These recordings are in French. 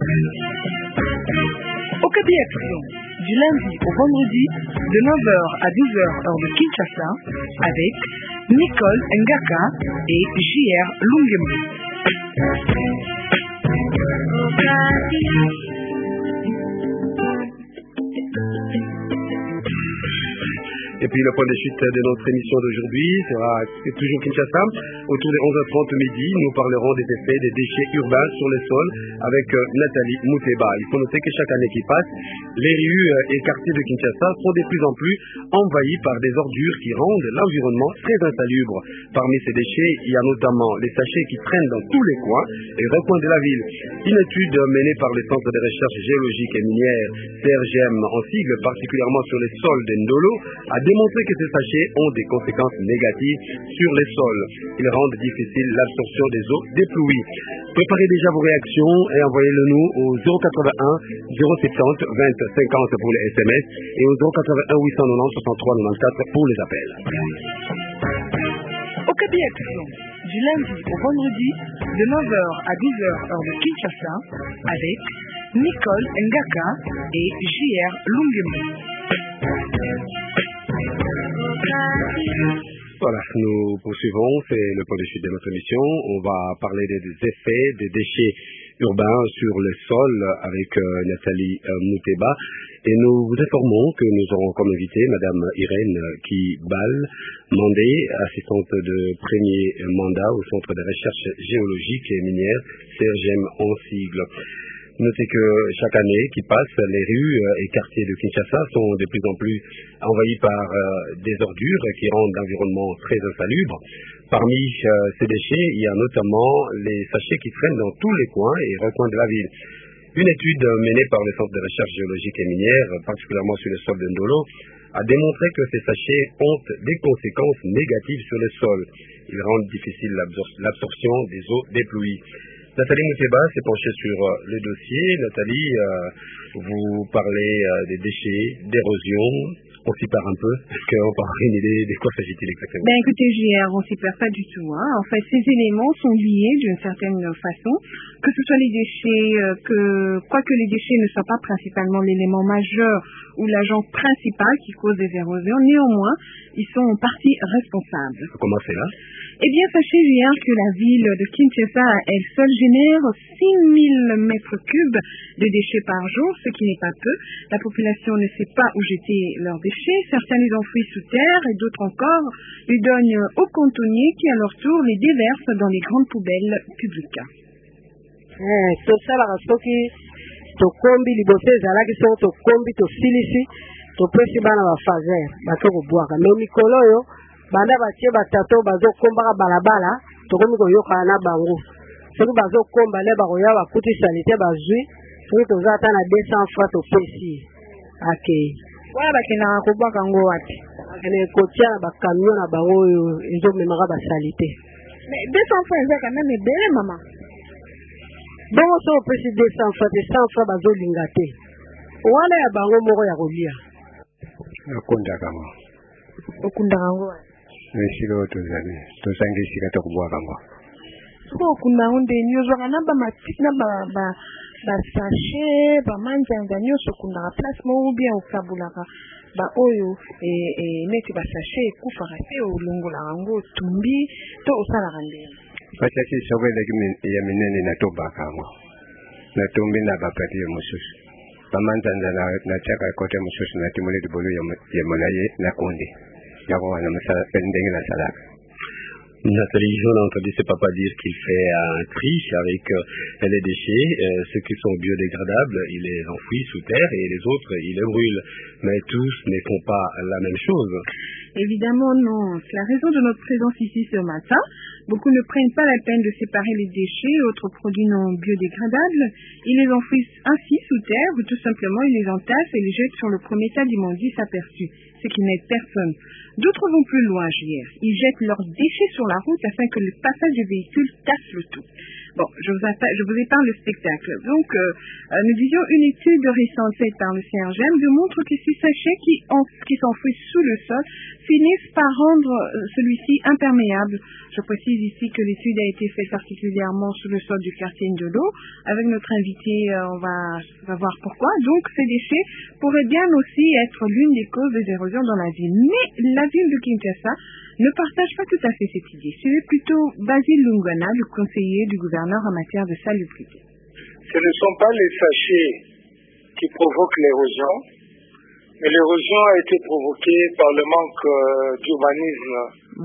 Okapi Action, du lundi au vendredi, de 9h à 12h heure de Kinshasa, avec Nicole Ngaka et JR Lungemo. Et puis le point de chute de notre émission d'aujourd'hui sera toujours Kinshasa. Autour des 11h30 midi, nous parlerons des effets des déchets urbains sur les sols avec Nathalie Mouteba. Il faut noter que chaque année qui passe, les rues et quartiers de Kinshasa sont de plus en plus envahis par des ordures qui rendent l'environnement très insalubre. Parmi ces déchets, il y a notamment les sachets qui traînent dans tous les coins et recoins de la ville. Une étude menée par le Centre de recherche géologique et minière CRGM en sigle, particulièrement sur les sols de Ndolo, a démontré que ces sachets ont des conséquences négatives sur les sols. Ils rendent difficile l'absorption des eaux des pluies. Préparez déjà vos réactions et envoyez-le nous au 081 070 20 50 pour les SMS et au 081 890 63 94 pour les appels. Okapi Action, du lundi au vendredi, de 9h à 10h heure de Kinshasa, avec Nicole Ngaka et JR Lungemo. Voilà, nous poursuivons, c'est le point de chute de notre émission. On va parler des effets des déchets urbains sur le sol avec Nathalie Mouteba. Et nous vous informons que nous aurons comme invité Madame Irène Kibal, Mandé, assistante de premier mandat au Centre de recherche géologique et minière, CRGM en sigle. Notez que chaque année qui passe, les rues et quartiers de Kinshasa sont de plus en plus envahis par des ordures qui rendent l'environnement très insalubre. Parmi ces déchets, il y a notamment les sachets qui traînent dans tous les coins et recoins de la ville. Une étude menée par le Centre de recherche géologique et minière, particulièrement sur le sol de Ndolo, a démontré que ces sachets ont des conséquences négatives sur le sol. Ils rendent difficile l'absorption des eaux des pluies. Nathalie Mouteba s'est penchée sur le dossier. Nathalie, vous parlez des déchets, d'érosion. On s'y perd un peu. Est-ce qu'on peut avoir une idée de quoi s'agit-il exactement? Ben écoutez, JR, on s'y perd pas du tout. En fait, ces éléments sont liés d'une certaine façon, que ce soit les déchets, quoique les déchets ne soient pas principalement l'élément majeur ou l'agent principal qui cause des érosions, néanmoins, ils sont en partie responsables. Comment c'est là? Eh bien, sachez, JR, que la ville de Kinshasa, elle seule génère 6000 mètres cubes de déchets par jour, ce qui n'est pas peu. La population ne sait pas où jeter leurs déchets. Certains les enfouissent sous terre et d'autres encore les donnent aux cantonniers qui, à leur tour, les déversent dans les grandes poubelles publiques. tokombi liboso ezalaki soki tokombi tosilisi topesi bana bafazere bake kobwaka me mikolo oyo banda batie batato bazokombaka balabala tokomi koyokana na bango soki bazokomba le bakoya bakuti salite bazwi soki toza ata na 200 francs topesi akei wana bakendaka kobwaka ngo wapi bakende kotia na bakamion na bango oyo ezomemaka basalite mais 200 francs eza quand même ebele mama bongo so opesi 200 francs te 100 francs bazolinga te wana ya bango moko ya kolia akundaka ngo okundaka ngo esika oyo tozali tosanga esika tokobwaka ngo soki okunda ngo ndeni ozwaka na bamatiki na basashe bamanzanza nyonso okundaka place moko bien okabulaka baoyo neti basashe ekufaka te olongolaka ngo otumbi to osalaka ndeni basasi soko ezalaki ya minene natobaka ngo natombi na bapapie mosusu bamanzanza natiaka kote mosusu natimoli libolo ya molaye nakonde yango wana ndenge nasalaka. Nathalie, on a entendu ce papa dire qu'il fait un tri avec les déchets, ceux qui sont biodégradables, il les enfouit sous terre et les autres, il les brûle. Mais tous ne font pas la même chose. Évidemment non, c'est la raison de notre présence ici ce matin. Beaucoup ne prennent pas la peine de séparer les déchets et autres produits non biodégradables. Ils les enfouissent ainsi sous terre ou tout simplement ils les entassent et les jettent sur le premier tas d'immondices aperçus, ce qui n'aide personne. D'autres vont plus loin, JR. Ils jettent leurs déchets sur la route afin que le passage des véhicules tasse le tout. Bon, je vous épargne le spectacle. Donc, nous disions une étude récente faite par le CRGM démontre que ces sachets qui s'enfouissent sous le sol finissent par rendre celui-ci imperméable. Je précise ici que l'étude a été faite particulièrement sous le sol du quartier Ndolo. Avec notre invité, on va voir pourquoi. Donc, ces déchets pourraient bien aussi être l'une des causes des érosions dans la ville. Mais la ville de Kinshasa ne partage pas tout à fait cette idée. C'est plutôt Basile Lungwana, le conseiller du gouverneur en matière de salubrité. Ce ne sont pas les sachets qui provoquent l'érosion, mais l'érosion a été provoquée par le manque d'urbanisme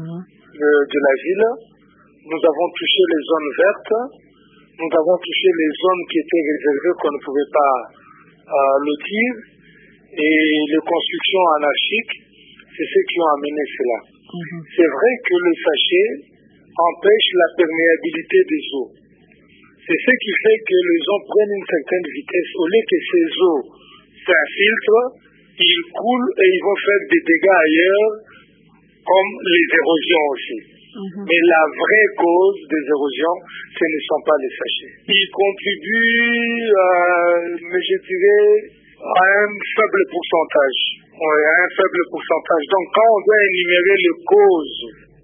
de la ville. Nous avons touché les zones vertes, nous avons touché les zones qui étaient réservées qu'on ne pouvait pas lotir, et les constructions anarchiques, c'est ce qui ont amené cela. C'est vrai que le sachet empêche la perméabilité des eaux. C'est ce qui fait que les eaux prennent une certaine vitesse. Au lieu que ces eaux s'infiltrent, ils coulent et ils vont faire des dégâts ailleurs, comme les érosions aussi. Mais la vraie cause des érosions, ce ne sont pas les sachets. Ils contribuent, mais je dirais, à un faible pourcentage. Donc quand on doit énumérer les causes.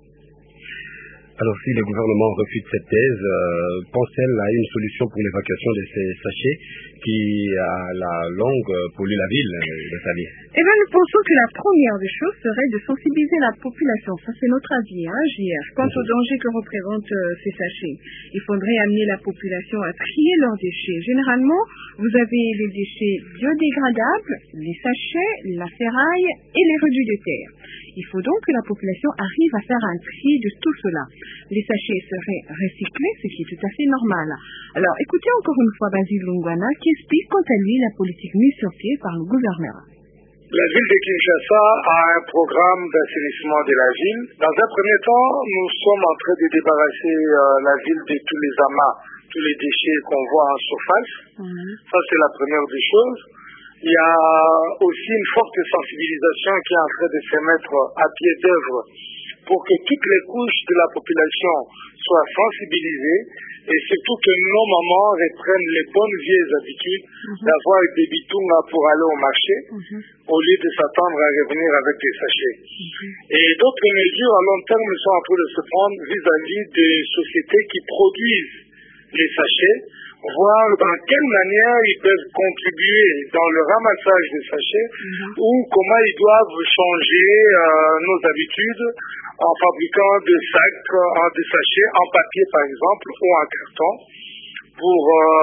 Alors si le gouvernement refuse cette thèse, pense-t-elle à une solution pour l'évacuation de ces sachets qui, à la longue, polluent la ville de Sali? Eh bien, nous pensons que la première des choses serait de sensibiliser la population. Ça, c'est notre avis, JR. Quant au danger que représentent ces sachets, il faudrait amener la population à trier leurs déchets. Généralement, vous avez les déchets biodégradables, les sachets, la ferraille et les reduits de terre. Il faut donc que la population arrive à faire un tri de tout cela. Les sachets seraient recyclés, ce qui est tout à fait normal. Alors, écoutez encore une fois Basile Lungwana qui explique quant à lui la politique mise sur pied par le gouverneur. La ville de Kinshasa a un programme d'assainissement de la ville. Dans un premier temps, nous sommes en train de débarrasser la ville de tous les amas, tous les déchets qu'on voit en surface. Ça, c'est la première des choses. Il y a aussi une forte sensibilisation qui est en train de se mettre à pied d'œuvre pour que toutes les couches de la population soient sensibilisées et surtout que nos mamans reprennent les bonnes vieilles habitudes d'avoir des bitunga pour aller au marché au lieu de s'attendre à revenir avec des sachets. Et d'autres mesures à long terme sont en train de se prendre vis-à-vis des sociétés qui produisent les sachets, voir dans quelle manière ils peuvent contribuer dans le ramassage des sachets ou comment ils doivent changer nos habitudes en fabriquant des sacs, des sachets en papier par exemple ou en carton pour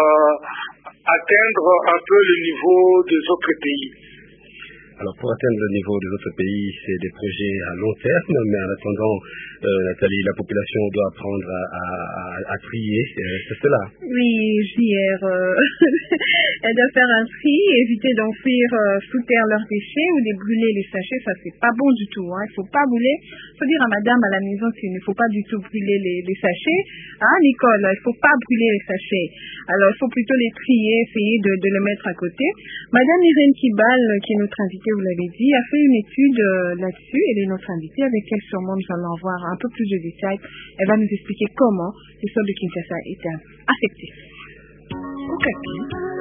atteindre un peu le niveau des autres pays. Alors pour atteindre le niveau des autres pays, c'est des projets à long terme, mais en attendant, Nathalie, la population doit apprendre à trier, c'est cela. Oui, JR, elle doit faire un tri, éviter d'enfuir sous terre leurs déchets ou de brûler les sachets, ça c'est pas bon du tout. Il ne faut pas brûler, il faut dire à madame à la maison qu'il ne faut pas du tout brûler les sachets. Nicole, il ne faut pas brûler les sachets. Alors il faut plutôt les trier, essayer de les mettre à côté. Madame Irène Kibal, qui est notre invitée, vous l'avez dit, a fait une étude là-dessus. Elle est notre invitée avec elle sûrement nous allons voir un peu plus de détails. Elle va nous expliquer comment le sol de Kinshasa est affecté. Au capi,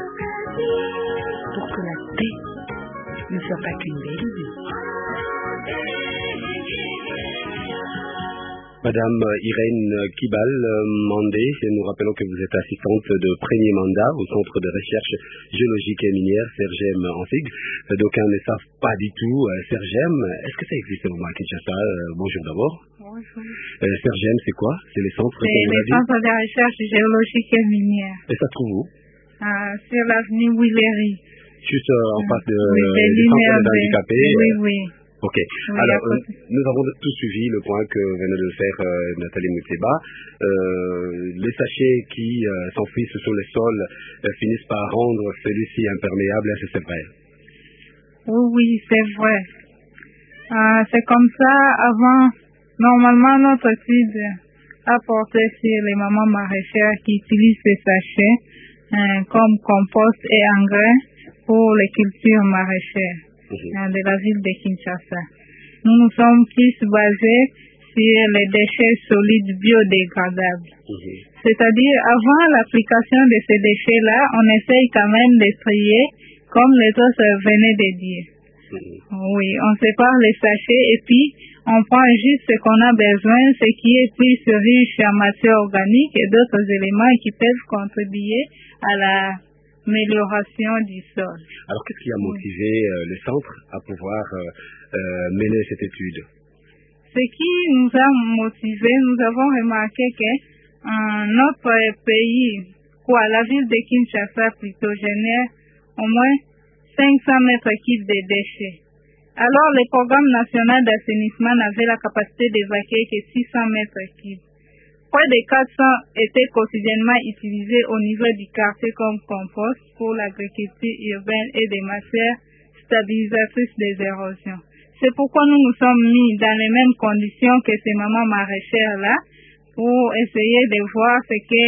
pour que la paix ne soit pas qu'une belle idée. Madame Irène Kibal Mandé, nous rappelons que vous êtes assistante de premier mandat au Centre de recherche géologique et minière, CRGM en sigle. D'aucuns ne savent pas du tout CRGM. Est-ce que ça existe au moins à Kinshasa? Bonjour d'abord. Bonjour. CRGM, c'est quoi? C'est les centres de recherche géologique et minière. Et ça se trouve où? Sur l'avenue Willery. Juste en face du centre des handicapés. Oui. Ok. Alors, nous avons tous suivi le point que venait de faire Nathalie Mouteba. Les sachets qui s'enfuient sur le sol finissent par rendre celui-ci imperméable. Est-ce que c'est vrai? Oui, c'est vrai. C'est comme ça. Avant, normalement, notre étude a porté sur les mamans maraîchères qui utilisent ces sachets comme compost et engrais pour les cultures maraîchères de la ville de Kinshasa. Nous nous sommes plus basés sur les déchets solides biodégradables. C'est-à-dire, avant l'application de ces déchets-là, on essaye quand même de trier, comme les autres venaient de dire. Oui, on sépare les sachets et puis on prend juste ce qu'on a besoin, ce qui est plus riche en matière organique et d'autres éléments qui peuvent contribuer à l'amélioration du sol. Alors, qu'est-ce qui a motivé le centre à pouvoir mener cette étude? Ce qui nous a motivés, nous avons remarqué que notre pays, la ville de Kinshasa plutôt, génère au moins 500 mètres cubes de déchets. Alors, le programme national d'assainissement n'avait la capacité d'évacuer que 600 mètres cubes. Près de 400 étaient quotidiennement utilisés au niveau du quartier comme compost pour l'agriculture urbaine et des matières stabilisatrices des érosions. C'est pourquoi nous nous sommes mis dans les mêmes conditions que ces mamans maraîchères-là pour essayer de voir ce qui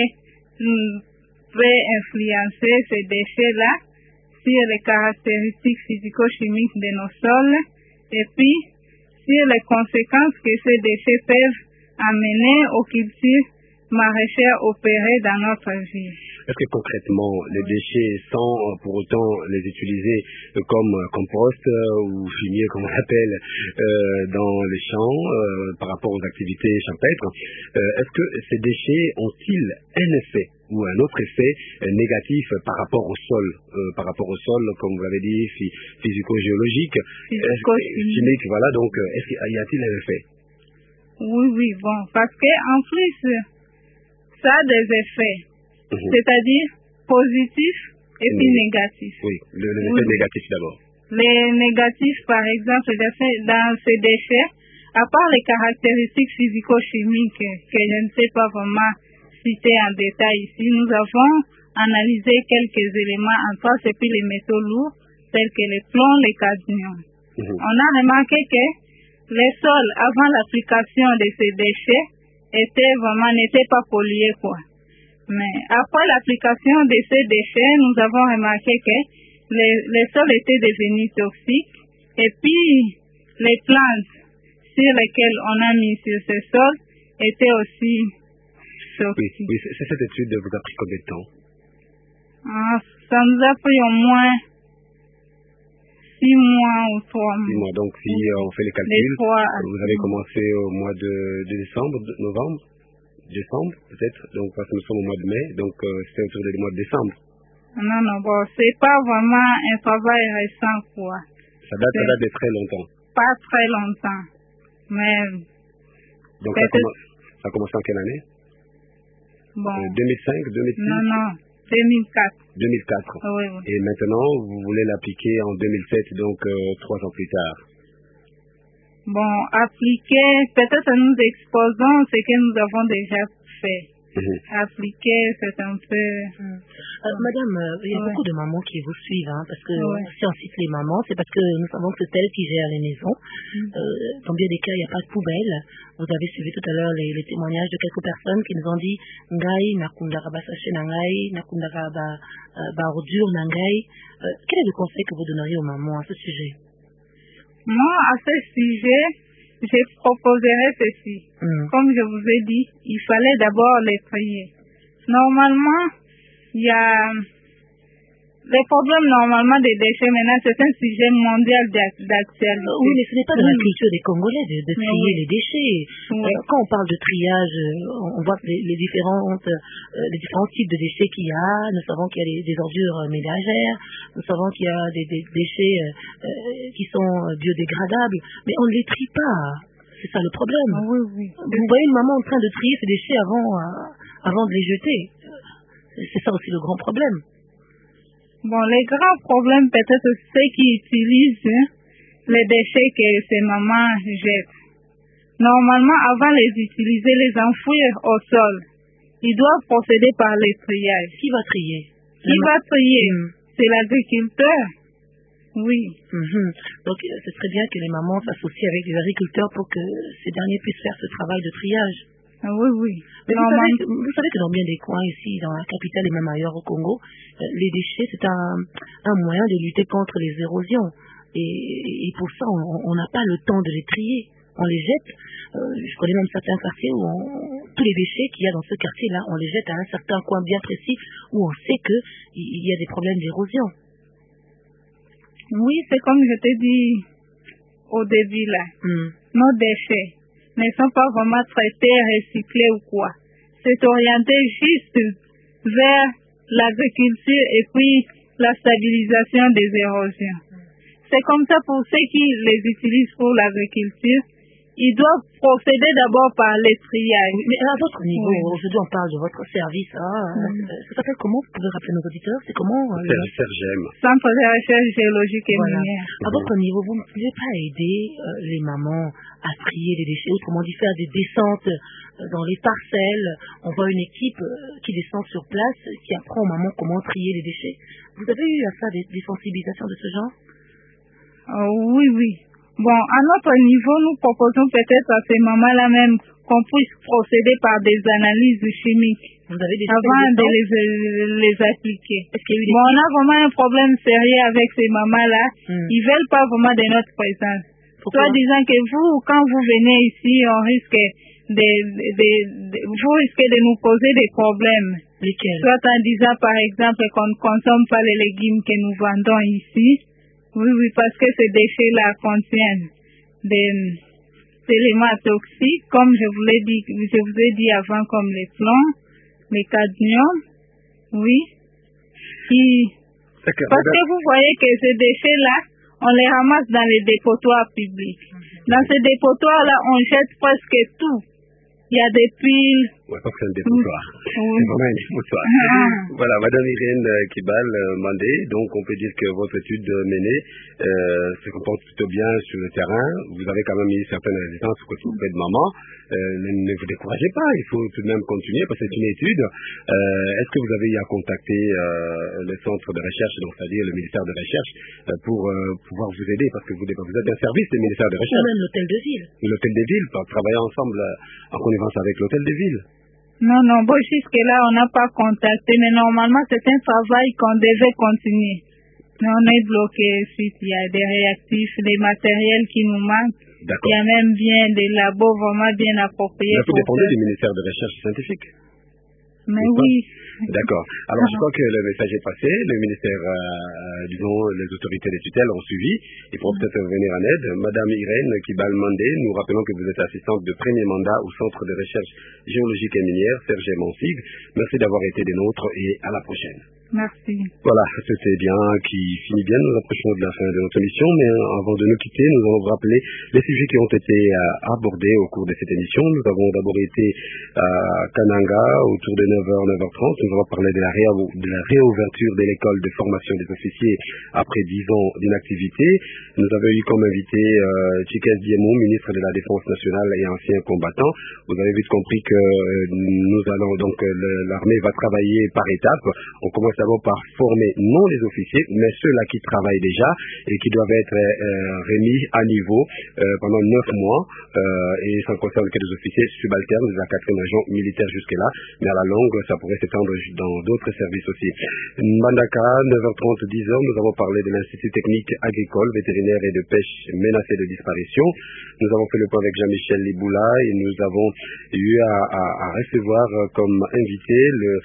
peut influencer ces déchets-là sur les caractéristiques physico-chimiques de nos sols et puis sur les conséquences que ces déchets peuvent amener aux cultures maraîchères opérées dans notre ville. Est-ce que concrètement, les déchets, sans pour autant les utiliser comme compost ou fumier, comme on l'appelle, dans les champs, par rapport aux activités champêtres, est-ce que ces déchets ont-ils un effet ou un autre effet négatif par rapport au sol, comme vous l'avez dit, physico-géologique, chimique, voilà, donc est-ce qu'il y a-t-il un effet? Oui, bon, parce que en plus, ça a des effets. C'est-à-dire positifs et puis négatifs. Oui, l'effet négatif d'abord. Les négatifs, par exemple, dans ces déchets, à part les caractéristiques physico-chimiques que je ne sais pas vraiment citer en détail ici, nous avons analysé quelques éléments en trace et puis les métaux lourds, tels que les plombs, les cadmiums. On a remarqué que les sols, avant l'application de ces déchets, n'étaient pas pollués, quoi. Mais après l'application de ces déchets, nous avons remarqué que les sols étaient devenus toxiques et puis les plantes sur lesquelles on a mis sur ces sols étaient aussi toxiques. Oui, cette étude vous a pris combien de temps? Ça nous a pris au moins 6 mois ou 3 mois. 6 mois, donc si on fait les calculs, vous avez commencé au mois de décembre, décembre peut-être, donc parce que nous sommes au mois de mai, donc c'était autour du mois de décembre. Non, bon, c'est pas vraiment un travail récent, quoi. Ça date de très longtemps. Pas très longtemps, mais... Donc ça a commencé en quelle année? Bon. 2005, 2006? Non, 2004. 2004. Oui. Et maintenant, vous voulez l'appliquer en 2007, donc 3 ans plus tard. Bon, appliquer, peut-être nous exposons ce que nous avons déjà fait. Appliquer, c'est un peu... Madame, il y a beaucoup de mamans qui vous suivent, parce que si on cite les mamans, c'est parce que nous savons que c'est elles qui gèrent les maisons. Dans bien des cas, il n'y a pas de poubelle. Vous avez suivi tout à l'heure les témoignages de quelques personnes qui nous ont dit Ngai, nakundara basache nangai, nakundara ba ordure nangai. Quel est le conseil que vous donneriez aux mamans à ce sujet? Moi, à ce sujet, je proposerais ceci. Comme je vous ai dit, il fallait d'abord les trier. Normalement, il y a les problèmes des déchets maintenant, c'est un sujet mondial d'actualité. Oui, mais ce n'est pas de la culture des Congolais de trier les déchets. Quand on parle de triage, on voit les différents types de déchets qu'il y a. Nous savons qu'il y a des ordures ménagères, nous savons qu'il y a des déchets qui sont biodégradables, mais on ne les trie pas. C'est ça le problème. Oui. Vous voyez une maman en train de trier ses déchets avant de les jeter. C'est ça aussi le grand problème. Bon, les grands problèmes, peut-être ceux qui utilisent les déchets que ces mamans jettent. Normalement, avant de les utiliser, les enfouir au sol, ils doivent procéder par les triages. Qui va trier? C'est l'agriculteur. Oui. Donc, ce serait bien que les mamans s'associent avec les agriculteurs pour que ces derniers puissent faire ce travail de triage. Oui. Mais vous savez que dans bien des coins ici, dans la capitale et même ailleurs au Congo, les déchets, c'est un moyen de lutter contre les érosions. Et pour ça, on n'a pas le temps de les trier. on les jette. Je connais même certains quartiers où tous les déchets qu'il y a dans ce quartier-là, on les jette à un certain coin bien précis où on sait qu'il y a des problèmes d'érosion. Oui, c'est comme je t'ai dit au début là. Nos déchets ne sont pas vraiment traités, recyclés ou quoi. C'est orienté juste vers l'agriculture et puis la stabilisation des érosions. C'est comme ça pour ceux qui les utilisent pour l'agriculture. Ils doivent procéder d'abord par les triages. Mais à votre niveau, aujourd'hui on parle de votre service. Ça s'appelle comment? Vous pouvez rappeler nos auditeurs? C'est comment? CERGEM. Centre de recherche géologique et minière. À votre niveau, vous ne pouvez pas aider les mamans à trier les déchets, autrement dit faire des descentes dans les parcelles. On voit une équipe qui descend sur place, qui apprend aux mamans comment trier les déchets. Vous avez eu à faire des sensibilisations de ce genre? Oui. Bon, à notre niveau, nous proposons peut-être à ces mamans-là même qu'on puisse procéder par des analyses chimiques avant de les appliquer. Bon, on a vraiment un problème sérieux avec ces mamans-là. Ils ne veulent pas vraiment de notre présence. Soit disant que vous, quand vous venez ici, on risque vous risquez de nous poser des problèmes. Lesquels? Soit en disant, par exemple, qu'on ne consomme pas les légumes que nous vendons ici. Oui, parce que ces déchets-là contiennent des éléments toxiques, comme je vous ai dit avant, comme les plombs, les cadmium, oui. Parce que vous voyez que ces déchets-là, on les ramasse dans les dépotoirs publics. Dans ces dépotoirs-là, on jette presque tout. Il y a des piles. Ouais, parce que c'est un dépotoir. C'est vraiment un dépotoir. Voilà, Madame Irène Kibal Mandé, donc on peut dire que votre étude menée se comporte plutôt bien sur le terrain. Vous avez quand même eu certaines résistances auprès de maman. Ne vous découragez pas, il faut tout de même continuer parce que c'est une étude. Est-ce que vous avez eu à contacter le centre de recherche, donc c'est-à-dire le ministère de recherche, pour pouvoir vous aider parce que vous êtes un service du ministère de recherche? Ou même l'hôtel de ville. L'hôtel de ville, travailler ensemble en connivence avec l'hôtel de ville. Non, bon, jusque-là, on n'a pas contacté, mais normalement, c'est un travail qu'on devait continuer. Mais on est bloqué suite, il y a des réactifs, des matériels qui nous manquent. Il y a même bien des labos vraiment bien appropriés. Vous dépendez du ministère de recherche scientifique. Mais oui. D'accord. Alors, je crois que le message est passé. Le ministère, disons, les autorités des tutelles ont suivi. Ils pourront peut-être venir en aide. Madame Irène Kibal Mandé, nous rappelons que vous êtes assistante de premier mandat au Centre de recherche géologique et minière, CERGEM en SIG. Merci d'avoir été des nôtres et à la prochaine. Merci. Voilà, c'était bien qui finit bien. Nous approchons de la fin de notre émission, mais avant de nous quitter, nous allons vous rappeler les sujets qui ont été abordés au cours de cette émission. Nous avons d'abord été à Kananga autour de 9h, 9h30. Nous avons parlé de la réouverture de l'école de formation des officiers après 10 ans d'inactivité. Nous avons eu comme invité Chikes Diemou, ministre de la Défense nationale et ancien combattant. Vous avez vite compris que nous allons donc l'armée va travailler par étapes. On commence d'abord par former non les officiers, mais ceux-là qui travaillent déjà et qui doivent être remis à niveau pendant 9 mois. Et ça ne concerne que les officiers subalternes de la 4e région militaire jusque-là, mais à la longue, ça pourrait s'étendre dans d'autres services aussi. Mbandaka, 9h30, 10h, nous avons parlé de l'Institut technique agricole, vétérinaire et de pêche menacé de disparition. Nous avons fait le point avec Jean-Michel Liboula et nous avons eu à recevoir comme invité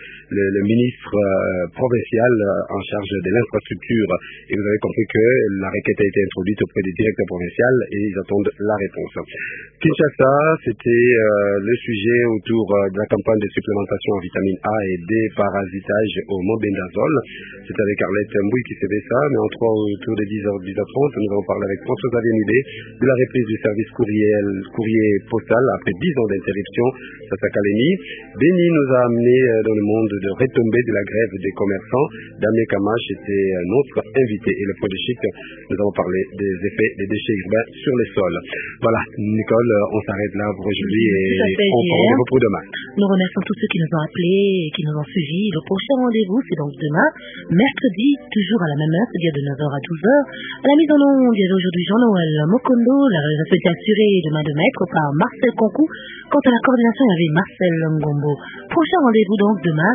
le ministre provincial en charge de l'infrastructure. Et vous avez compris que la requête a été introduite auprès des directeurs provinciaux et ils attendent la réponse. Kinshasa, c'était le sujet autour de la campagne de supplémentation en vitamine A et D parasitage au mobendazole. C'est avec Arlette Mbouy qui fait ça, mais autour de 10h, 10h30, nous allons parler avec François Xavier de la reprise du service courrier postal après 10 ans d'interruption. Saint-Calemi. Béni nous a amené dans le monde de retombées de la grève des commerçants. Damien Kamache était notre invité. Et le point de chic, nous avons parlé des effets des déchets urbains sur les sols. Voilà, Nicole, on s'arrête là pour aujourd'hui et on se retrouve demain. Nous remercions tous ceux qui nous ont appelés et qui nous ont suivis. Le prochain rendez-vous, c'est donc demain, mercredi, toujours à la même heure, c'est-à-dire de 9h à 12h. À la mise en onde, il y avait aujourd'hui Jean-Noël Mokondo, la réalisation était assurée de main de maître par Marcel Concou. Quant à la coordination, il y avait Marcel Ngombo. Prochain rendez-vous donc demain.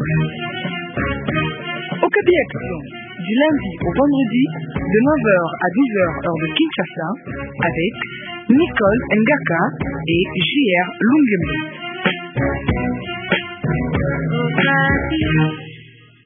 Okapi Action, du lundi au vendredi, de 9h à 10h heure de Kinshasa, avec Nicole Ngaka et JR Lungembe.